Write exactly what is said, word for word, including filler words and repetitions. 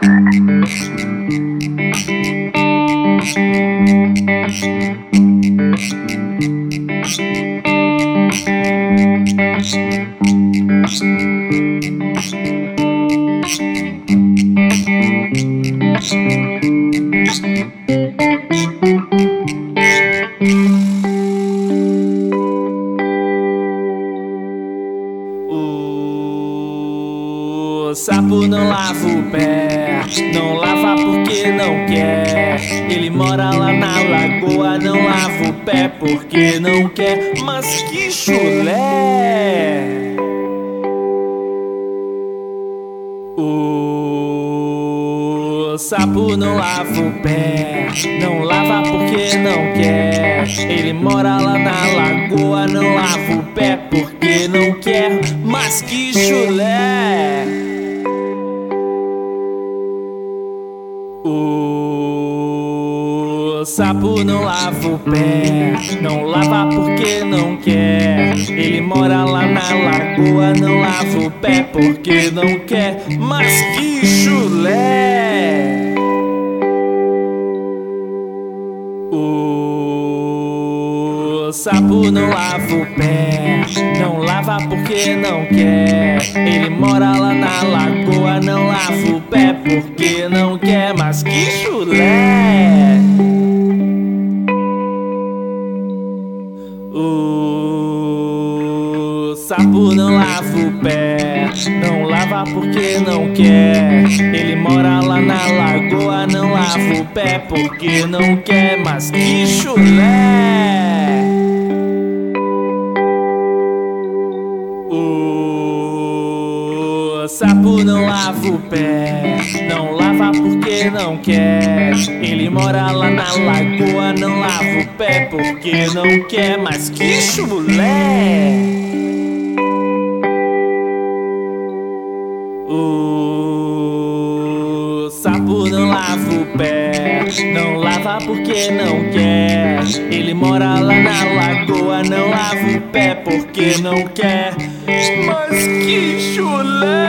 O sapo não lava o pé, não lava porque não quer. Ele mora lá na lagoa, não lava o pé porque não quer. Mas que chulé! O sapo não lava o pé, não lava porque não quer. Ele mora lá na lagoa, não lava o pé porque não quer. Mas que chulé! O sapo não lava o pé, não lava porque não quer. Ele mora lá na lagoa, não lava o pé porque não quer. Mas que chulé! O sapo não lava o pé, não lava porque não quer. Ele mora lá na lagoa, não lava o pé porque não quer. Mas que chulé! O sapo não lava o pé, não lava porque não quer. Ele mora lá na lagoa, não lava o pé porque não quer. Mas que chulé! O sapo não lava o pé, não lava porque não quer. Ele mora lá na lagoa, não lava o pé porque não quer. Mas que chulé! O sapo não lava o pé, não lava porque não quer. Ele mora lá na lagoa, não lava o pé porque não quer. Mas que chulé!